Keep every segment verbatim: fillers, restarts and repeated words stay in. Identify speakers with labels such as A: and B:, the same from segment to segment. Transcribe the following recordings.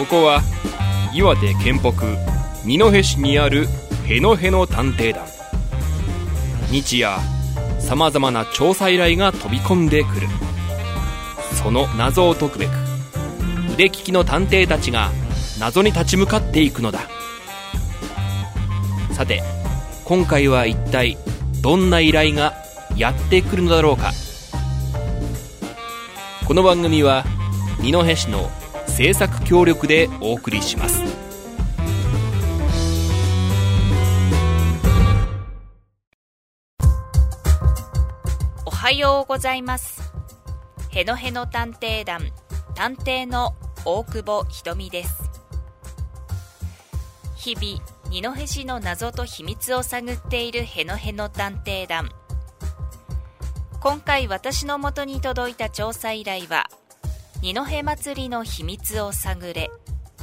A: ここは岩手県北二戸市にあるへのへの探偵団。日夜さまざまな調査依頼が飛び込んでくる。その謎を解くべく腕利きの探偵たちが謎に立ち向かっていくのだ。さて今回は一体どんな依頼がやってくるのだろうか。この番組は二戸市の制作協力でお送りします。
B: おはようございます。へのへの探偵団探偵の大久保ひとみです。日々二戸市の謎と秘密を探っているへのへの探偵団。今回私の元に届いた調査依頼は二戸祭りの秘密を探れ。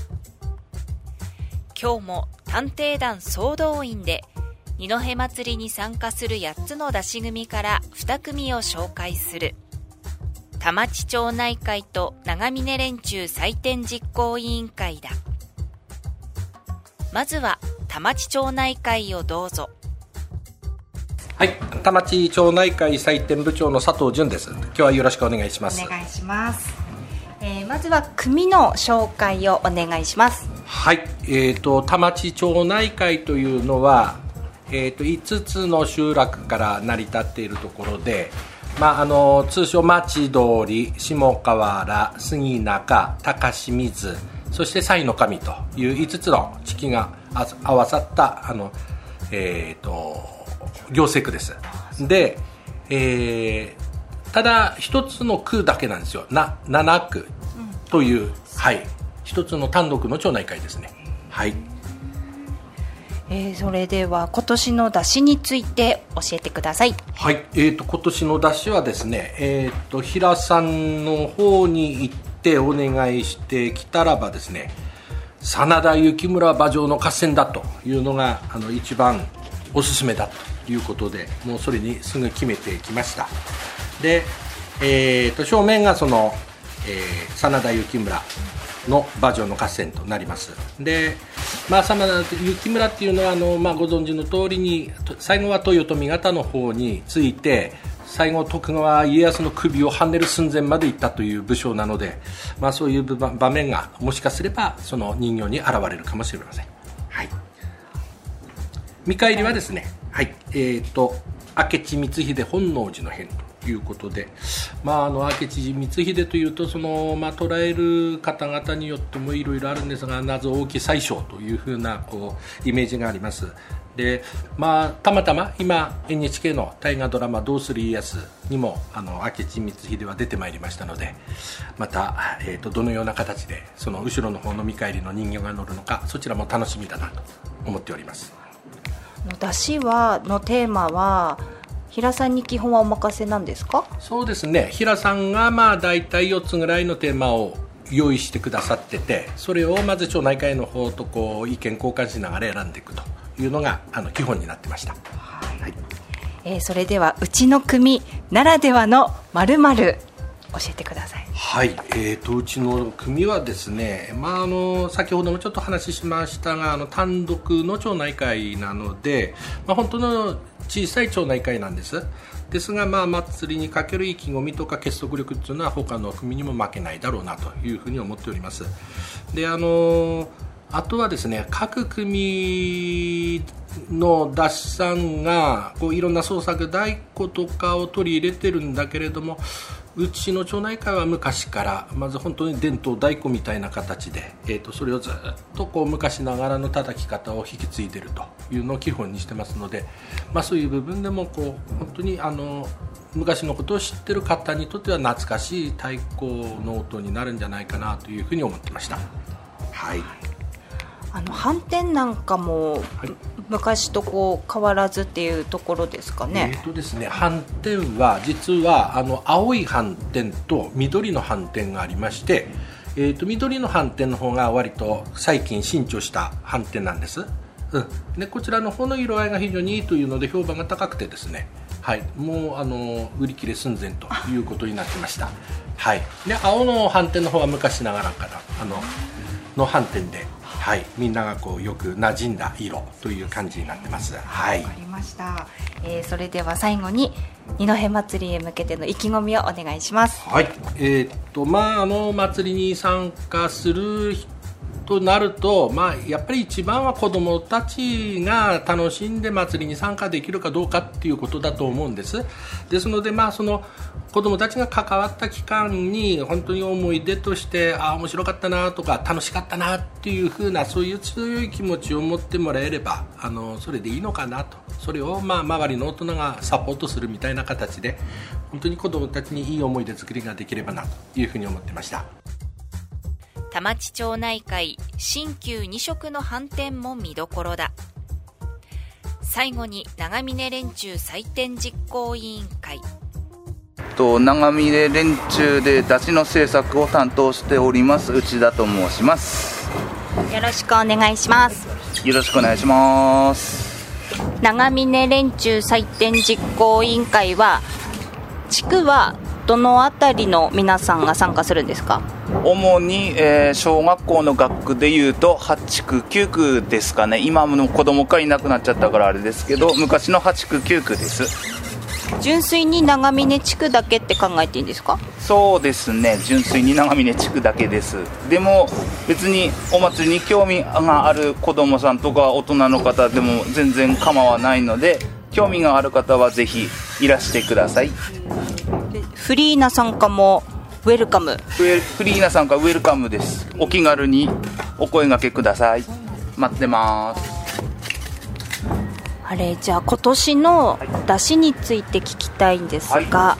B: 今日も探偵団総動員で二戸祭りに参加するやっつの出し組からに組を紹介する。田町町内会と長峰連中採点実行委員会だ。まずは田町町内会をどうぞ。
C: はい、田町町内会採点部長の佐藤淳です。今日はよろしくお願いします。
D: お願いします。えー、まずは組の紹介をお願いします。
C: はい、えーと、田町町内会というのは、えーと、いつつの集落から成り立っているところで、まあ、あの通称町通り、下河原、杉中、高清水、そして西の神といういつつの地域が合わさったあの、えーと行政区です。で、えー、ただ一つの区だけなんですよ。ななな区という、うん、はい一つの単独の町内会ですね。はい。
D: えー、それでは今年の出しについて教えてください。
C: はい、えー、と今年の出しはですね、えー、と平さんの方に行ってお願いしてきたらばですね、真田幸村馬上の合戦だというのがあの一番おすすめだということで、もうそれにすぐ決めてきました。で、えー、と正面がその、えー、真田幸村の馬上の合戦となります。で、まあ、真田幸村っていうのはあの、まあ、ご存知の通りに最後は豊臣方の方について、最後徳川家康の首をはねる寸前まで行ったという武将なので、まあ、そういう場面がもしかすればその人形に現れるかもしれません。はい。見返りはですね、はい、えーと明智光秀本能寺の変ということで、まあ、あの明智光秀というとその、まあ、捉える方々によってもいろいろあるんですが、謎多き宰相というふうなこうイメージがあります。で、まあ、たまたま今 エヌエイチケー の大河ドラマどうする家康にもあの明智光秀は出てまいりましたので、また、えーとどのような形でその後ろの方の見返りの人形が乗るのか、そちらも楽しみだなと思っております。
D: 出しはのテーマは平さんに基本はお任せなんですか？
C: そうですね、平さんがまあ大体よっつぐらいのテーマを用意してくださってて、それをまず町内会の方とこう意見交換しながら選んでいくというのがあの基本になってました。はいはい。
D: えー、それではうちの組ならではの〇〇教えてください。
C: はい、えー、とうちの組はですね、まあ、あの先ほどもちょっと話しましたが、あの単独の町内会なので、まあ、本当の小さい町内会なんです。ですが、まあ、祭りにかける意気込みとか結束力というのは他の組にも負けないだろうなというふうに思っております。で、あのあとはですね、各組の出しさんがこういろんな創作太鼓とかを取り入れてるんだけれども、うちの町内会は昔からまず本当に伝統太鼓みたいな形で、えー、とそれをずっとこう昔ながらの叩き方を引き継いでいるというのを基本にしてますので、まあ、そういう部分でもこう本当にあの昔のことを知っている方にとっては懐かしい太鼓の音になるんじゃないかなというふうに思ってました。はい。
D: あの反転なんかも、はい、昔とこう変わらずっていうところですかね。
C: えーとですね、反転は実はあの青い反転と緑の反転がありまして、えーと緑の反転の方が割と最近新調した反転なんです。うん、でこちらの方の色合いが非常にいいというので評判が高くてですね、はい、もうあの売り切れ寸前ということになってました。はい、で青の反転の方は昔ながらからあのの斑点で、はい、みんながこうよく馴染んだ色という感じになってます。はい、
D: わかりました。えー、それでは最後に二戸祭りへ向けての意気込みをお願いします。
C: はい、えー、っとまああの祭りに参加するとなると、まあ、やっぱり一番は子どもたちが楽しんで祭りに参加できるかどうかっていうことだと思うんです。ですので、まあ、その子どもたちが関わった期間に本当に思い出としてあ面白かったなとか楽しかったなっていう風なそういう強い気持ちを持ってもらえればあのそれでいいのかなと、それをまあ周りの大人がサポートするみたいな形で本当に子どもたちにいい思い出作りができればなというふうに思ってました。
B: 田町町内会新旧に色の斑点も見どころだ。最後に長峰連中祭典実行委員会。
E: と長峰連中で出汁の制作を担当しております内田と申します。
D: よろしくお願いします。
E: よろしくお願いします。
D: 長峰連中祭典実行委員会は地区はどのあたりの皆さんが参加するんですか？
E: 主に、えー、小学校の学区でいうとはち区きゅう区ですかね。今の子供がいなくなっちゃったからあれですけど昔のはち区きゅう区です。
D: 純粋に長峰地区だけって考えていいんですか？
E: そうですね、純粋に長峰地区だけです。でも別にお祭りに興味がある子供さんとか大人の方でも全然構わないので、興味がある方はぜひいらしてください。
D: フリーな参加もウェルカム。
E: フリーな参加ウェルカムです。お気軽にお声掛けください。待ってます。
D: あれ、じゃあ今年の出汁について聞きたいんですが、はい、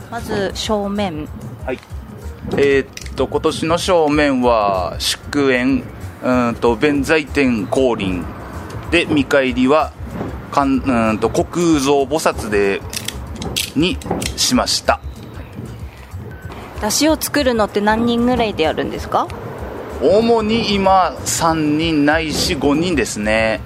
D: まず正面、
E: はい、えー、っと今年の正面は祝宴、うんと弁財天降臨で、見返りはかんうんと虚空蔵菩薩でにしました。
D: 出汁を作るのって何人ぐらいでやるんですか？
E: 主に今さんにんないしごにんですね。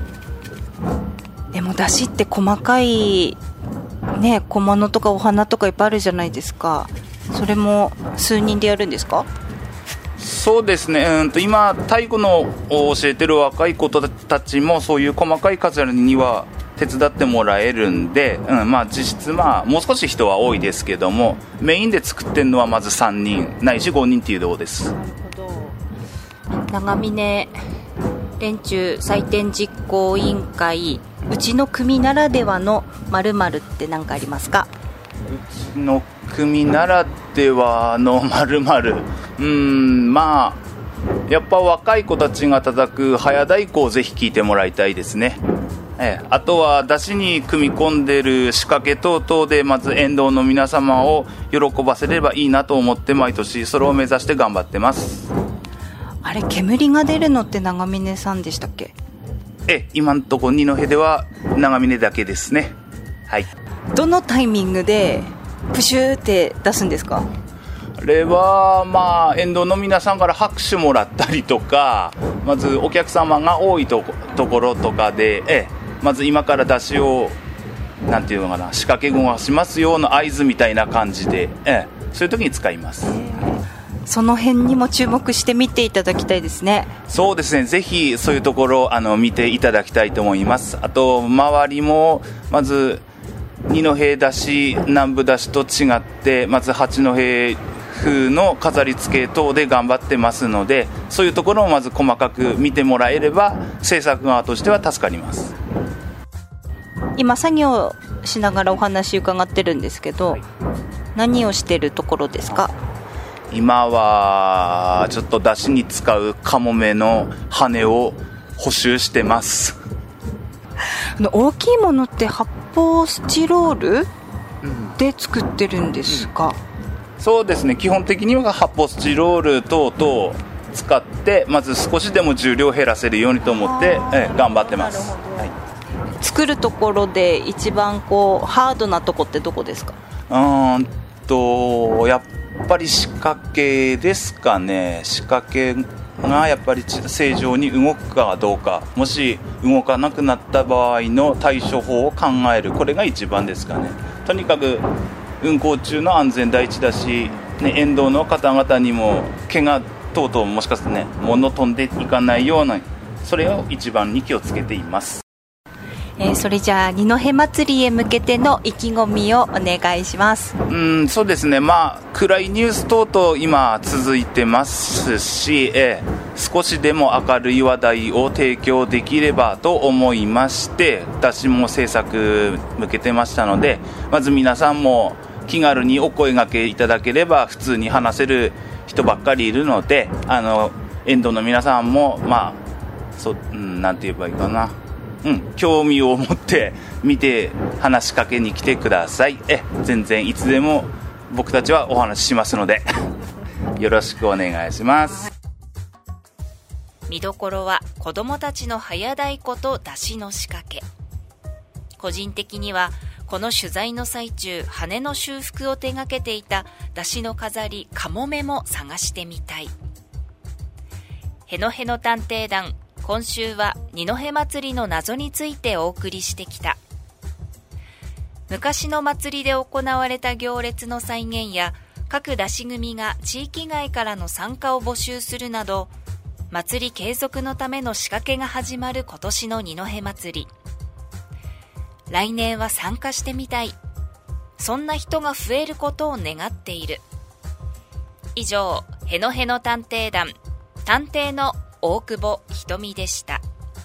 D: でも出汁って細かいね、小物とかお花とかいっぱいあるじゃないですか。それも数人でやるんですか？
E: そうですね、うんと今太鼓の教えてる若い子たちもそういう細かい飾りには手伝ってもらえるんで、うんまあ、実質まあもう少し人は多いですけども、メインで作ってるのはまずさんにんないしごにんっていうところです。
D: なるほど。長峰連中祭典実行委員会、うちの組ならではの〇〇って何かありますか？
E: うちの組ならではの〇〇、うーんまあやっぱ若い子たちが叩く早太鼓をぜひ聴いてもらいたいですね。ええ、あとは出汁に組み込んでる仕掛け等々でまず沿道の皆様を喜ばせればいいなと思って毎年それを目指して頑張ってます。
D: あれ、煙が出るのって長峰さんでしたっけ？
E: え今のところ二戸では長峰だけですね。はい。
D: どのタイミングでプシューって出すんですか？
E: あれはまあ沿道の皆さんから拍手もらったりとか、まずお客様が多いところとかでえまず今から出汁をなんていうのかな、仕掛け声がしますよの合図みたいな感じでえそういう時に使います。
D: その辺にも注目して見ていただきたいですね。
E: そうですね、ぜひそういうところあの見ていただきたいと思います。あと周りもまず二戸出汁南部出汁と違ってまず八戸風の飾り付け等で頑張ってますので、そういうところをまず細かく見てもらえれば制作側としては助かります。
D: 今作業しながらお話伺ってるんですけど、はい、何をしてるところですか？
E: 今はちょっと出汁に使うカモメの羽を補修してます。
D: 大きいものって発泡スチロールで作ってるんですか？
E: うん、そうですね、基本的には発泡スチロール等々使ってまず少しでも重量を減らせるようにと思ってえ頑張ってます。はい、
D: 作るところで一番こうハードなとこってどこですか？
E: うーんとやっぱり仕掛けですかね。仕掛けがやっぱり正常に動くかどうか、もし動かなくなった場合の対処法を考える、これが一番ですかね。とにかく運行中の安全第一だし、ね、沿道の方々にも怪我等々もしかしてね物飛んでいかないような、それを一番に気をつけています。
D: えー、それじゃあ二戸祭りへ向けての意気込みをお願いします。
E: うんそうですね、まあ暗いニュース等々今続いてますし、えー、少しでも明るい話題を提供できればと思いまして、私も制作向けてましたので、まず皆さんも気軽にお声掛けいただければ普通に話せる人ばっかりいるので、あの沿道の皆さんもまあそ、うん、なんて言えばいいかな、うん、興味を持って見て話しかけに来てください。え全然いつでも僕たちはお話ししますのでよろしくお願いします。
B: 見どころは子どもたちの早太鼓と出しの仕掛け。個人的にはこの取材の最中、羽の修復を手がけていた出しの飾りかもめも探してみたい。へのへの探偵団、今週は二戸祭りの謎についてお送りしてきた。昔の祭りで行われた行列の再現や、各出し組が地域外からの参加を募集するなど、祭り継続のための仕掛けが始まる今年の二戸祭り。来年は参加してみたい。そんな人が増えることを願っている。以上、へのへの探偵団、探偵の大久保ひとみでした。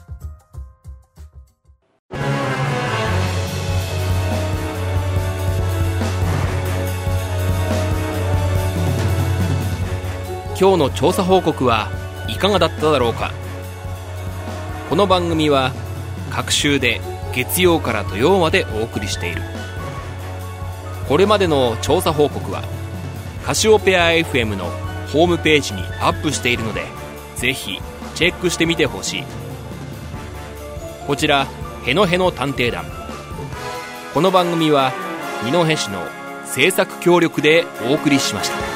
A: 今日の調査報告はいかがだっただろうか。この番組は各週で月曜から土曜までお送りしている。これまでの調査報告はカシオペア エフエム のホームページにアップしているので、ぜひチェックしてみてほしい。こちらへのへの探偵団、この番組は二戸市の制作協力でお送りしました。